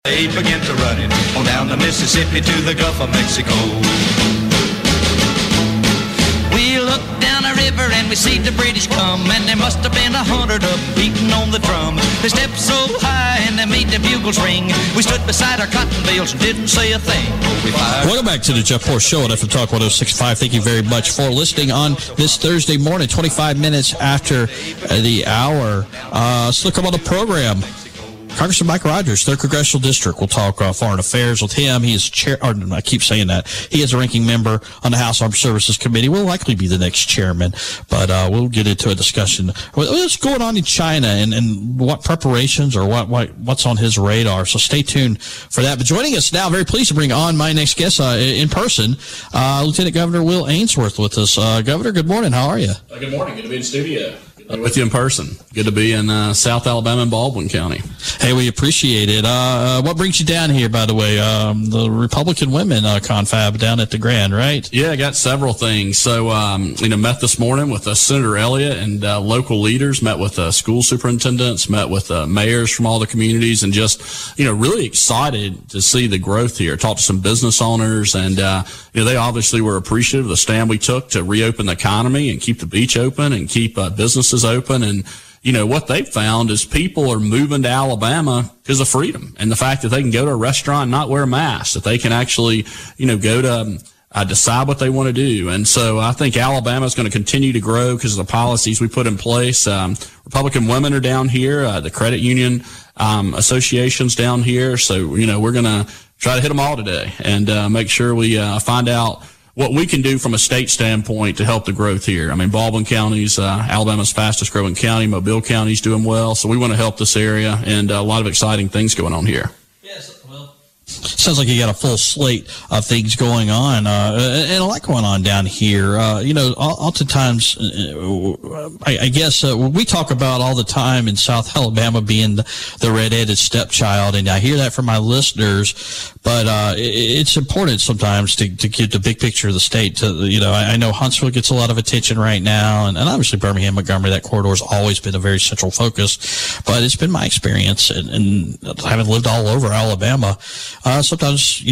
They began to running on down the Mississippi to the Gulf of Mexico. We looked down the river and we see the British come, and there must have been 100 of them beating on the drum. They stepped so high and they made the bugles ring. We stood beside our cotton bales and didn't say a thing. Welcome back to the Jeff Force Show on FM Talk 106.5. Thank you very much for listening on this Thursday morning, 25 minutes after the hour. Let's look up on the program. Congressman Mike Rogers, 3rd Congressional District. We'll talk foreign affairs with him. He is chair. Or, I keep saying that. He is a ranking member on the House Armed Services Committee. Will likely be the next chairman, but we'll get into a discussion. What's going on in China and what preparations or what's on his radar? So stay tuned for that. But joining us now, very pleased to bring on my next guest in person, Lieutenant Governor Will Ainsworth with us. Governor, good morning. How are you? Good morning. Good to be in studio. With you in person. Good to be in South Alabama and Baldwin County. Hey, we appreciate it. What brings you down here, by the way? The Republican Women Confab down at the Grand, right? Yeah, I got several things. So, met this morning with Senator Elliott and local leaders, met with school superintendents, met with mayors from all the communities, and just, really excited to see the growth here. Talked to some business owners, and, they obviously were appreciative of the stand we took to reopen the economy and keep the beach open and keep businesses open. And what they've found is people are moving to Alabama because of freedom and the fact that they can go to a restaurant and not wear a mask, that they can actually go to decide what they want to do. And so I think Alabama is going to continue to grow because of the policies we put in place. Republican women are down here, the credit union associations down here. So we're going to try to hit them all today and make sure we find out what we can do from a state standpoint to help the growth here. I mean, Baldwin County's Alabama's fastest growing county. Mobile County's doing well. So we want to help this area, and a lot of exciting things going on here. Yes, well, sounds like you got a full slate of things going on, and a lot going on down here. Oftentimes, I guess we talk about all the time in South Alabama being the red-headed stepchild, and I hear that from my listeners. But it's important sometimes to get the big picture of the state. I know Huntsville gets a lot of attention right now, and obviously Birmingham, Montgomery, that corridor has always been a very central focus. But it's been my experience, and having lived all over Alabama, sometimes,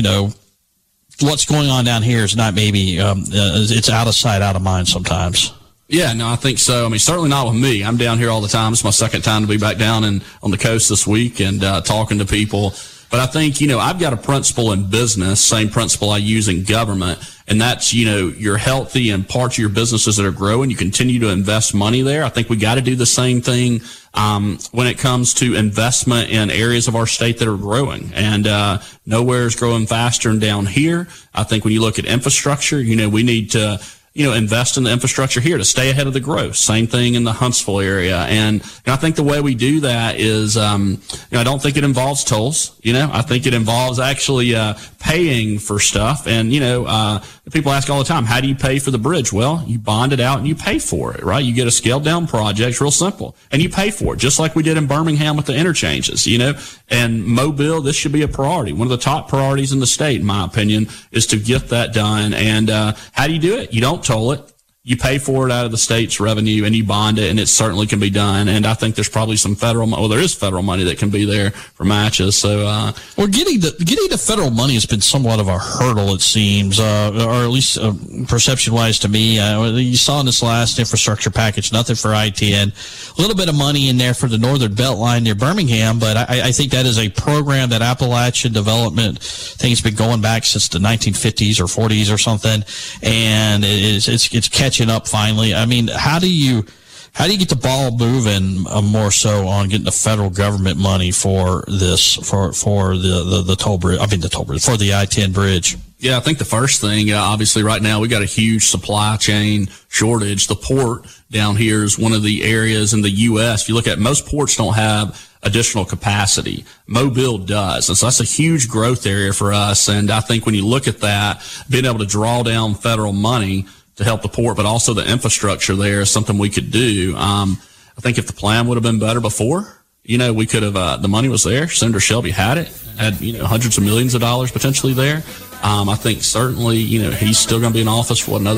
what's going on down here is not maybe, it's out of sight, out of mind sometimes. Yeah, no, I think so. I mean, certainly not with me. I'm down here all the time. It's my second time to be back down on the coast this week and talking to people. But I think, I've got a principle in business, same principle I use in government, and that's, you're healthy and parts of your businesses that are growing, you continue to invest money there. I think we got to do the same thing when it comes to investment in areas of our state that are growing. And nowhere is growing faster than down here. I think when you look at infrastructure, we need to invest in the infrastructure here to stay ahead of the growth. Same thing in the Huntsville area. And I think the way we do that is, I don't think it involves tolls. I think it involves actually paying for stuff. And, people ask all the time, how do you pay for the bridge? Well, you bond it out and you pay for it, right? You get a scaled down project, it's real simple, and you pay for it, just like we did in Birmingham with the interchanges, and Mobile, this should be a priority. One of the top priorities in the state, in my opinion, is to get that done. And how do you do it? You don't toll it. You pay for it out of the state's revenue and you bond it, and it certainly can be done. And I think there's probably some there is federal money that can be there for matches. So, getting the federal money has been somewhat of a hurdle, it seems, or at least perception-wise to me. You saw in this last infrastructure package, nothing for I-10, a little bit of money in there for the Northern Beltline near Birmingham, but I think that is a program that Appalachian Development thing's been going back since the 1950s or 40s or something, and it's catching up finally. I mean, how do you get the ball moving more so on getting the federal government money for this, for the toll bridge? For the I-10 bridge. Yeah, I think the first thing, obviously right now we got a huge supply chain shortage. The port down here is one of the areas in the U.S. If you look at, most ports don't have additional capacity. Mobile does. And so that's a huge growth area for us. And I think when you look at that, being able to draw down federal money to help the port, but also the infrastructure there is something we could do. I think if the plan would have been better before, we could have, the money was there. Senator Shelby had hundreds of millions of dollars potentially there. I think certainly, he's still going to be in office for another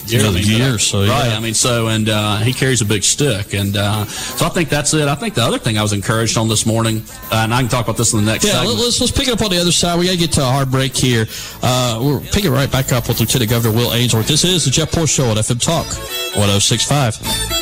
years. So, yeah. Right. I mean, so, and he carries a big stick. And so I think that's it. I think the other thing I was encouraged on this morning, and I can talk about this in the next segment. Let's pick it up on the other side. We got to get to a hard break here. We're picking right back up with Lieutenant Governor Will Ainsworth. This is the Jeff Poor Show on FM Talk 106.5.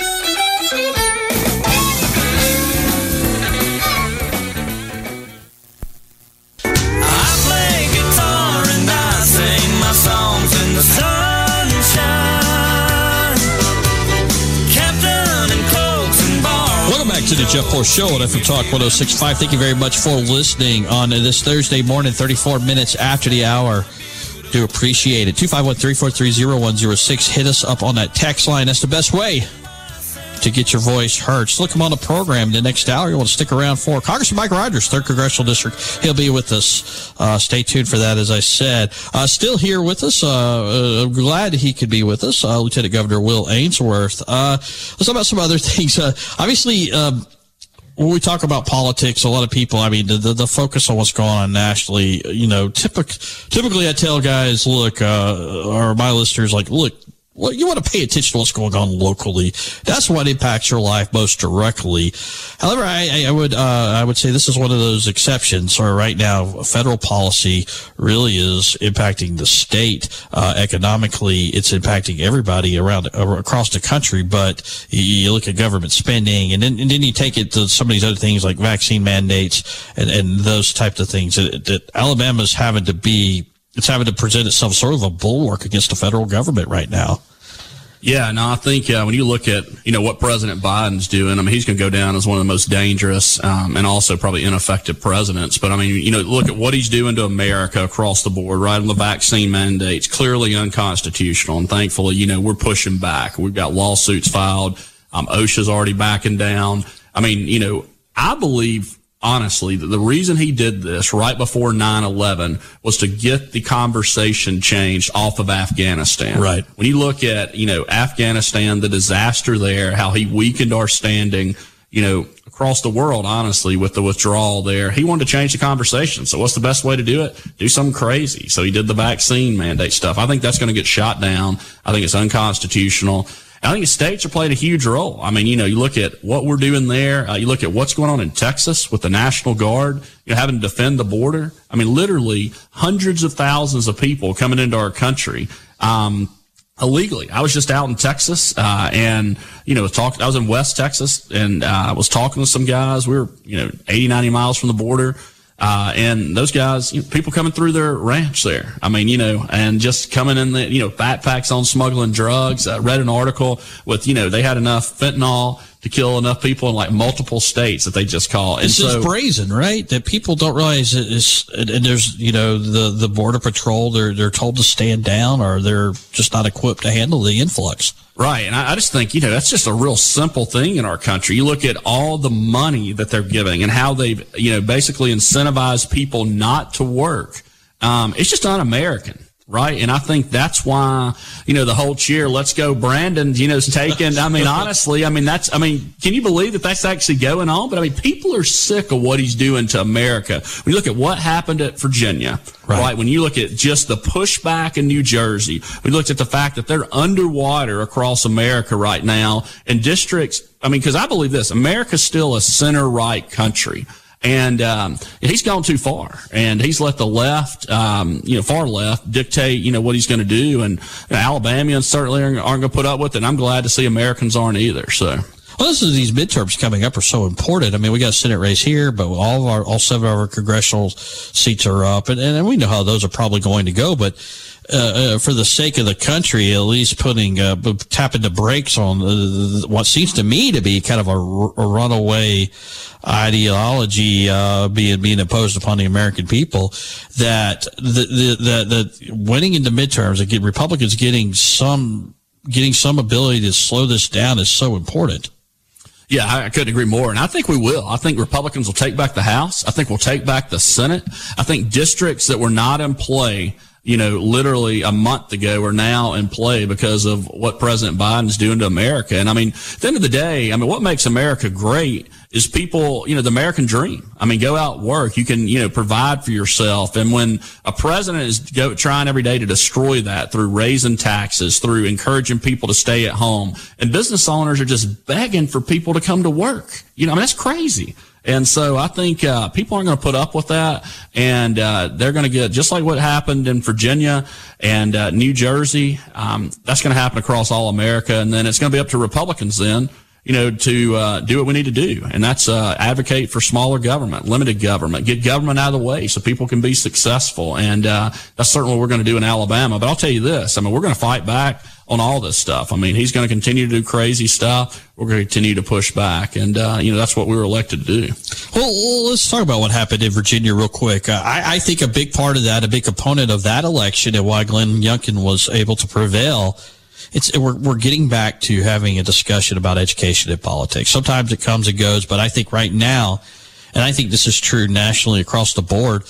To the Jeff Poor Show on FM Talk 106.5. Thank you very much for listening on this Thursday morning, 34 minutes after the hour. Do appreciate it. 251-343-0106. Hit us up on that text line. That's the best way to get your voice heard. So look him on the program the next hour. You want to stick around for Congressman Mike Rogers, 3rd Congressional District. He'll be with us. Stay tuned for that, as I said. Still here with us. I'm glad he could be with us. Lieutenant Governor Will Ainsworth. Let's talk about some other things. Obviously, when we talk about politics, a lot of people, I mean, the focus on what's going on nationally, typically I tell guys, look, or my listeners, like, look, well, you want to pay attention to what's going on locally. That's what impacts your life most directly. However, I would say this is one of those exceptions. Or right now, federal policy really is impacting the state economically. It's impacting everybody across the country. But you look at government spending, and then you take it to some of these other things like vaccine mandates and those types of things that Alabama's having to present itself sort of a bulwark against the federal government right now. Yeah, no, I think when you look at, what President Biden's doing, I mean, he's going to go down as one of the most dangerous and also probably ineffective presidents. But, I mean, look at what he's doing to America across the board, right, on the vaccine mandates, clearly unconstitutional. And thankfully, we're pushing back. We've got lawsuits filed. OSHA's already backing down. I mean, I believe, honestly, the reason he did this right before 9/11 was to get the conversation changed off of Afghanistan. Right. When you look at, Afghanistan, the disaster there, how he weakened our standing, across the world, honestly, with the withdrawal there, he wanted to change the conversation. So what's the best way to do it? Do something crazy. So he did the vaccine mandate stuff. I think that's going to get shot down. I think it's unconstitutional. I think the states are playing a huge role. I mean, you look at what we're doing there. You look at what's going on in Texas with the National Guard, having to defend the border. I mean, literally hundreds of thousands of people coming into our country illegally. I was just out in Texas and, I was in West Texas and I was talking to some guys. We were, 80, 90 miles from the border. And those guys, people coming through their ranch there. I mean, and just coming in the, backpacks on smuggling drugs. I read an article with, they had enough fentanyl to kill enough people in like multiple states that they just call. It's just brazen, right? That people don't realize and there's, the Border Patrol, they're told to stand down or they're just not equipped to handle the influx. Right. And I just think, that's just a real simple thing in our country. You look at all the money that they're giving and how they've, basically incentivized people not to work. It's just un-American. Right. And I think that's why, the whole cheer, let's go Brandon, is taken. I mean, honestly, can you believe that that's actually going on? But I mean, people are sick of what he's doing to America. When you look at what happened at Virginia, right? When you look at just the pushback in New Jersey, we looked at the fact that they're underwater across America right now in districts. I mean, because I believe this, America's still a center-right country. And he's gone too far, and he's let the left, far left, dictate, what he's going to do. And Alabamians certainly aren't going to put up with it. And I'm glad to see Americans aren't either. So. Well, these midterms coming up are so important. I mean, we got a Senate race here, but all 7 of our congressional seats are up, and we know how those are probably going to go. But for the sake of the country, at least tapping the brakes on what seems to me to be kind of a runaway ideology being imposed upon the American people, that the winning in the midterms, again, Republicans getting some ability to slow this down is so important. Yeah, I couldn't agree more. And I think we will. I think Republicans will take back the House. I think we'll take back the Senate. I think districts that were not in play, literally a month ago are now in play because of what President Biden's doing to America. And I mean, at the end of the day, what makes America great is people, the American dream. I mean, go out, work. You can, provide for yourself. And when a president is trying every day to destroy that through raising taxes, through encouraging people to stay at home, and business owners are just begging for people to come to work, that's crazy. And so I think people aren't going to put up with that, and they're going to get just like what happened in Virginia and New Jersey. That's going to happen across all America, and then it's going to be up to Republicans then, to do what we need to do, and that's advocate for smaller government, limited government, get government out of the way so people can be successful, and that's certainly what we're going to do in Alabama. But I'll tell you this, we're going to fight back on all this stuff. He's going to continue to do crazy stuff. We're going to continue to push back, and that's what we were elected to do. Well, let's talk about what happened in Virginia real quick. I think a big part of that, a big component of that election and why Glenn Youngkin was able to prevail, we're getting back to having a discussion about education and politics. Sometimes it comes and goes, but I think right now, and I think this is true nationally across the board,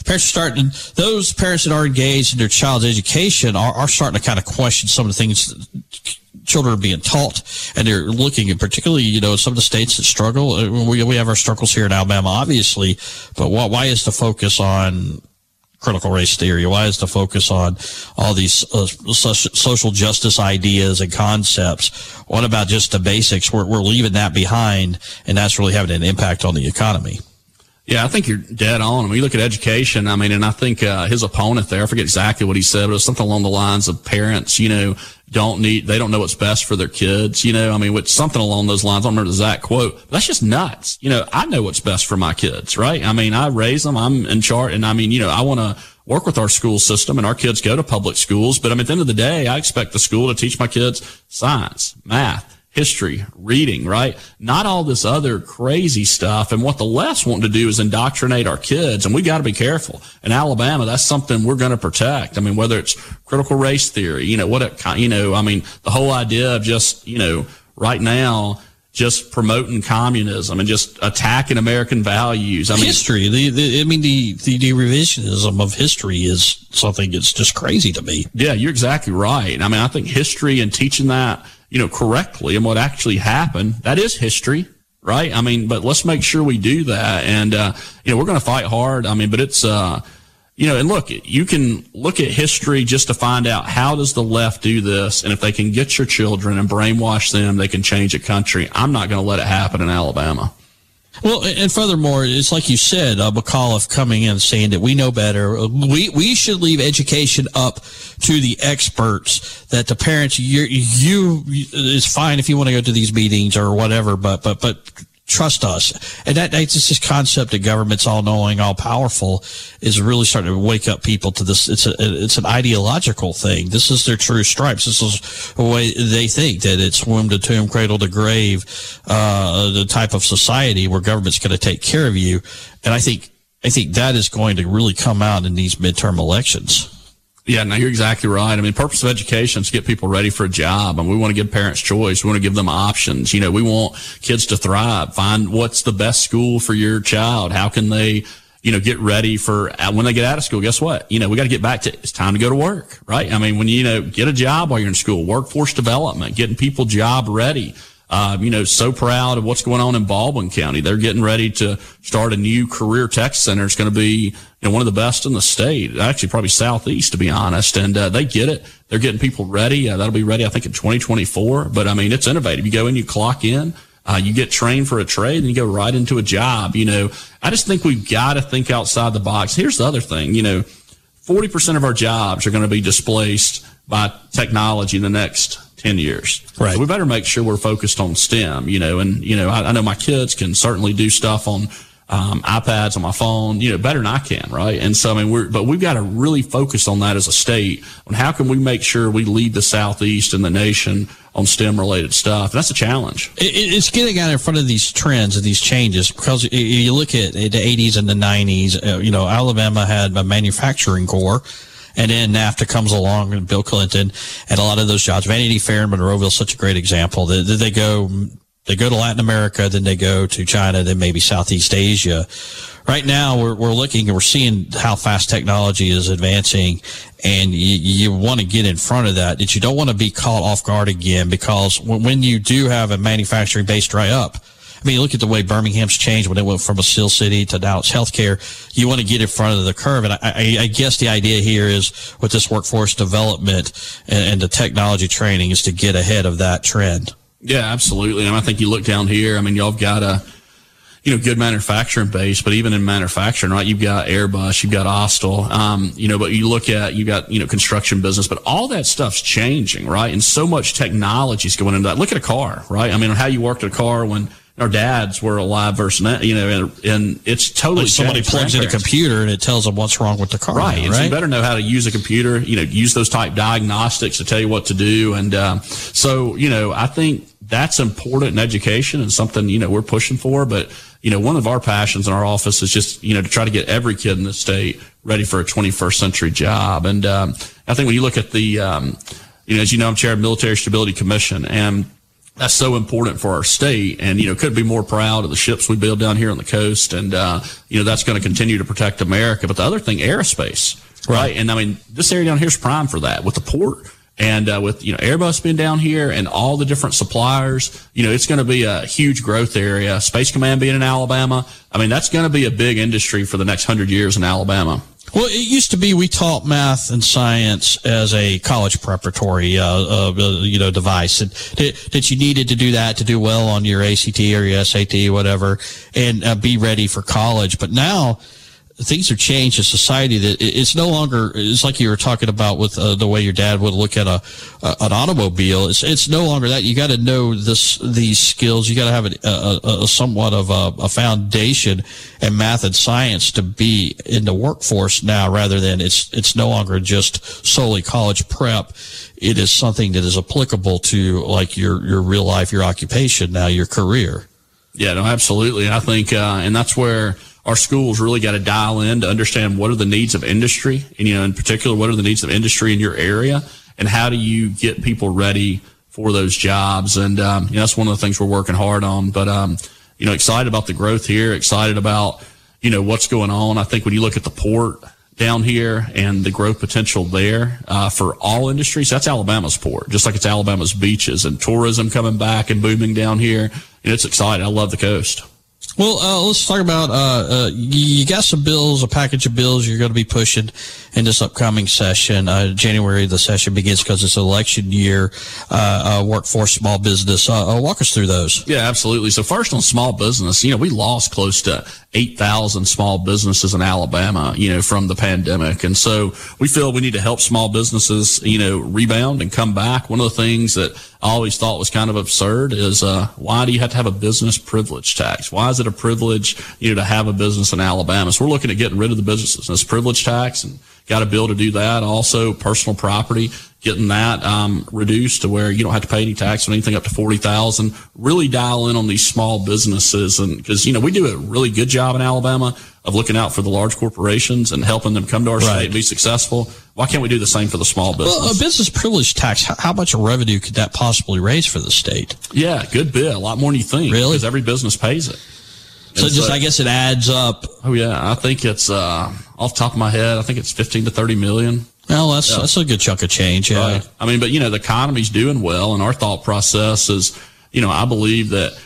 those parents that are engaged in their child's education are starting to kind of question some of the things that children are being taught, and they're looking at particularly, some of the states that struggle. We have our struggles here in Alabama, obviously, but why is the focus on critical race theory? Why is the focus on all these social justice ideas and concepts? What about just the basics? We're leaving that behind, and that's really having an impact on the economy. Yeah, I think you're dead on. You look at education, and I think his opponent there, I forget exactly what he said, but it was something along the lines of parents, they don't know what's best for their kids, with something along those lines. I don't remember the exact quote, but that's just nuts. I know what's best for my kids, right? I raise them, I'm in charge, and I want to work with our school system, and our kids go to public schools, but at the end of the day, I expect the school to teach my kids science, math, history, reading, right? Not all this other crazy stuff. And what the left's wanting to do is indoctrinate our kids, and we got to be careful. In Alabama, that's something we're going to protect. Whether it's critical race theory, the whole idea of just, right now, just promoting communism and just attacking American values. History, the revisionism of history is something that's just crazy to me. Yeah, you're exactly right. I think history and teaching that, correctly and what actually happened, that is history, right? But let's make sure we do that. And, we're going to fight hard. But it's, and look, you can look at history just to find out how does the left do this. And if they can get your children and brainwash them, they can change a country. I'm not going to let it happen in Alabama. Well, and furthermore, it's like you said, McAuliffe coming in saying that we know better. We should leave education up to the experts, that the parents, it's fine if you want to go to these meetings or whatever, but trust us. And that's just this concept that government's all knowing, all powerful is really starting to wake up people to this. It's an ideological thing. This is their true stripes. This is the way they think, that it's womb to tomb, cradle to grave, the type of society where government's going to take care of you. And I think that is going to really come out in these midterm elections. Yeah, no, you're exactly right. Purpose of education is to get people ready for a job, and we want to give parents choice. We want to give them options. We want kids to thrive. Find what's the best school for your child. How can they, get ready for when they get out of school? Guess what? We got to get back to, it's time to go to work, right? When get a job while you're in school, workforce development, getting people job ready. So proud of what's going on in Baldwin County. They're getting ready to start a new career tech center. It's going to be, one of the best in the state, actually probably Southeast, to be honest. And, they get it. They're getting people ready. That'll be ready, I think, in 2024. But it's innovative. You go in, you clock in, you get trained for a trade, and you go right into a job. I just think we've got to think outside the box. Here's the other thing, 40% of our jobs are going to be displaced by technology in the next 10 years. Right. So we better make sure we're focused on STEM, I know my kids can certainly do stuff on iPads on my phone, better than I can, right? And so, but we've got to really focus on that as a state, on how can we make sure we lead the Southeast and the nation on STEM-related stuff. That's a challenge. It's getting out in front of these trends and these changes, because you look at the 80s and the 90s, Alabama had a manufacturing core. And then NAFTA comes along, and Bill Clinton, and a lot of those jobs. Vanity Fair in Monroeville is such a great example. They go to Latin America, then they go to China, then maybe Southeast Asia. Right now, we're looking and we're seeing how fast technology is advancing, and you want to get in front of that. That you don't want to be caught off guard again, because when you do have a manufacturing base dry up, I mean, look at the way Birmingham's changed when it went from a steel city to now it's healthcare. You want to get in front of the curve. And I guess the idea here is with this workforce development and the technology training is to get ahead of that trend. Yeah, absolutely. And I think you look down here, I mean, y'all have got a, good manufacturing base, but even in manufacturing, right, you've got Airbus, you've got Austal, but you look at, you've got, construction business, but all that stuff's changing, right? And so much technology's going into that. Look at a car, right? I mean, how you worked a car when our dads were alive versus now, and it's totally like somebody plugs in a computer and it tells them what's wrong with the car. Right. Now, right? So you better know how to use a computer, use those type diagnostics to tell you what to do. And, I think that's important in education and something, we're pushing for. But, one of our passions in our office is just, to try to get every kid in the state ready for a 21st century job. And, I think when you look at the, as you know, I'm chair of Military Stability Commission, and that's so important for our state. And, couldn't be more proud of the ships we build down here on the coast. And, that's going to continue to protect America. But the other thing, aerospace, right? And I mean, this area down here is prime for that with the port. And with Airbus being down here and all the different suppliers, it's going to be a huge growth area. Space Command being in Alabama, I mean, that's going to be a big industry for the next 100 years in Alabama. Well, it used to be we taught math and science as a college preparatory, device, and that you needed to do that to do well on your ACT or your SAT, whatever, and be ready for college. But now things have changed in society that it's no longer, it's like you were talking about with the way your dad would look at an automobile. It's no longer that. You got to know these skills. You got to have a somewhat of a foundation in math and science to be in the workforce now, rather than it's no longer just solely college prep. It is something that is applicable to like your real life, your occupation now, your career. Yeah, no, absolutely. I think, and that's where our schools really got to dial in to understand what are the needs of industry, and, in particular, what are the needs of industry in your area, and how do you get people ready for those jobs. And, that's one of the things we're working hard on. But, excited about the growth here, excited about, what's going on. I think when you look at the port down here and the growth potential there, for all industries, that's Alabama's port, just like it's Alabama's beaches and tourism coming back and booming down here. And it's exciting. I love the coast. Well, let's talk about, you got some bills, a package of bills you're going to be pushing in this upcoming session. January, the session begins because it's election year, workforce, small business. Walk us through those. Yeah, absolutely. So first on small business, we lost close to 8,000 small businesses in Alabama, from the pandemic. And so we feel we need to help small businesses, rebound and come back. One of the things that I always thought was kind of absurd is, why do you have to have a business privilege tax? Why is it a privilege, to have a business in Alabama? So we're looking at getting rid of the businesses, this privilege tax, and got a bill to do that. Also, personal property, getting that reduced to where you don't have to pay any tax on anything up to $40,000. Really dial in on these small businesses, and because we do a really good job in Alabama of looking out for the large corporations and helping them come to our state and be successful. Why can't we do the same for the small business? Well, a business privilege tax, how much revenue could that possibly raise for the state? Yeah, good bit. A lot more than you think. Really? Because every business pays it. So I guess it adds up. Oh, yeah. I think it's, off the top of my head, I think it's 15 to 30 million. Well, that's a good chunk of change. Yeah. Right. I mean, but, the economy's doing well, and our thought process is, I believe that,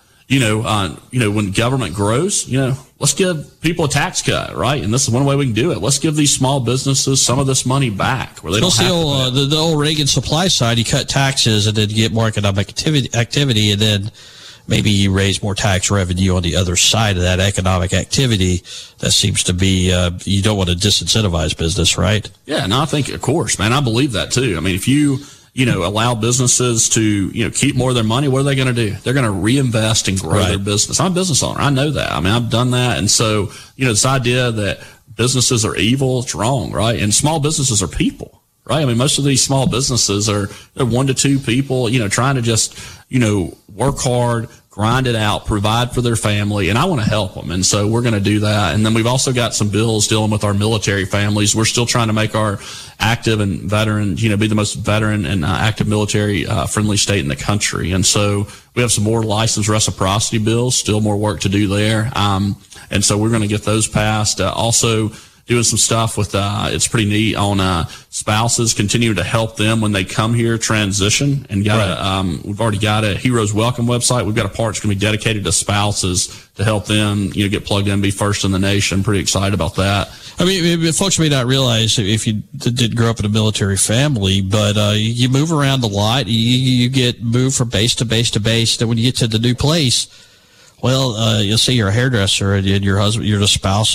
when government grows, let's give people a tax cut, right? And this is one way we can do it. Let's give these small businesses some of this money back where they don't have to. The old Reagan supply side, you cut taxes and then get more economic activity, and then maybe you raise more tax revenue on the other side of that economic activity. That seems to be, you don't want to disincentivize business, right? Yeah, and I think, of course, man, I believe that too. I mean, if you allow businesses to, keep more of their money, what are they going to do? They're going to reinvest and grow their business. I'm a business owner. I know that. I mean, I've done that. And so, this idea that businesses are evil, it's wrong, right? And small businesses are people, right? I mean, most of these small businesses are 1 to 2 people, trying to just, work hard, grind it out, provide for their family, and I want to help them. And so we're going to do that. And then we've also got some bills dealing with our military families. We're still trying to make our active and veteran, be the most veteran and active military friendly state in the country. And so we have some more license reciprocity bills, still more work to do there. And so we're going to get those passed. Also, doing some stuff with, it's pretty neat on, spouses, continue to help them when they come here transition, and we've already got a Heroes Welcome website. We've got a part that's going to be dedicated to spouses to help them, get plugged in, be first in the nation. Pretty excited about that. I mean, folks may not realize if you didn't grow up in a military family, but you move around a lot. You get moved from base to base to base. Then when you get to the new place, well, you'll see you're a hairdresser, and your husband, you're the spouse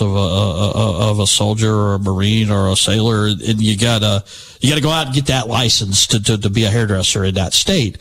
of a soldier or a Marine or a sailor, and you gotta go out and get that license to be a hairdresser in that state.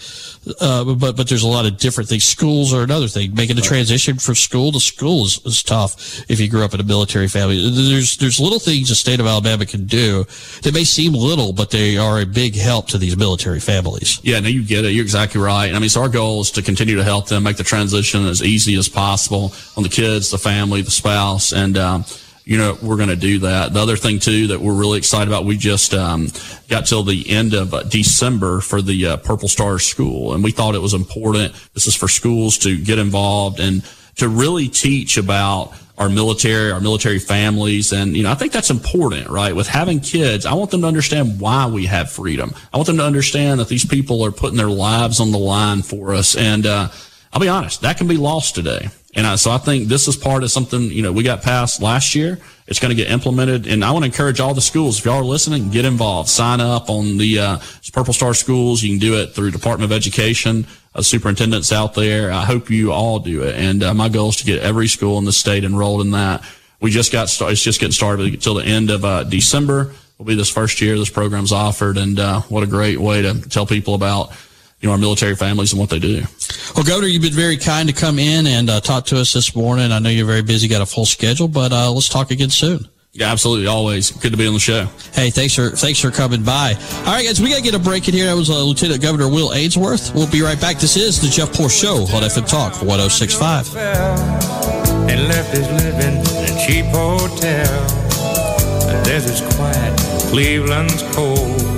But there's a lot of different things. Schools are another thing. Making the transition from school to school is tough if you grew up in a military family. There's little things the state of Alabama can do that may seem little, but they are a big help to these military families. Yeah, no, you get it. You're exactly right. I mean, so our goal is to continue to help them make the transition as easy as possible on the kids, the family, the spouse, and we're going to do that. The other thing, too, that we're really excited about, we just got till the end of December for the Purple Star School, and we thought it was important. This is for schools to get involved and to really teach about our military families. And, I think that's important, right? With having kids, I want them to understand why we have freedom. I want them to understand that these people are putting their lives on the line for us. And I'll be honest, that can be lost today. And so I think this is part of something, we got passed last year. It's going to get implemented. And I want to encourage all the schools, if y'all are listening, get involved. Sign up on the Purple Star Schools. You can do it through Department of Education, superintendents out there. I hope you all do it. And my goal is to get every school in the state enrolled in that. We just got started. It's just getting started until the end of December. Will be this first year this program's offered. And what a great way to tell people about our military families and what they do. Well, Governor, you've been very kind to come in and talk to us this morning. I know you're very busy, got a full schedule, but let's talk again soon. Yeah, absolutely. Always good to be on the show. Hey, thanks for coming by. All right, guys, we got to get a break in here. That was Lieutenant Governor Will Ainsworth. We'll be right back. This is the Jeff Poor Show on FM Talk 106.5. And left his living in a cheap hotel. The desert's quiet, Cleveland's cold.